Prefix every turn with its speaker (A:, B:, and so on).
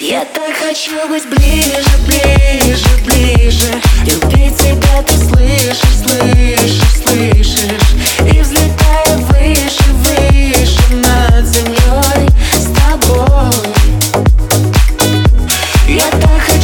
A: Я так хочу быть ближе, ближе, ближе. Любить тебя ты слышишь, слышишь, слышишь. И взлетаю выше, выше над землей с тобой. Я так хочу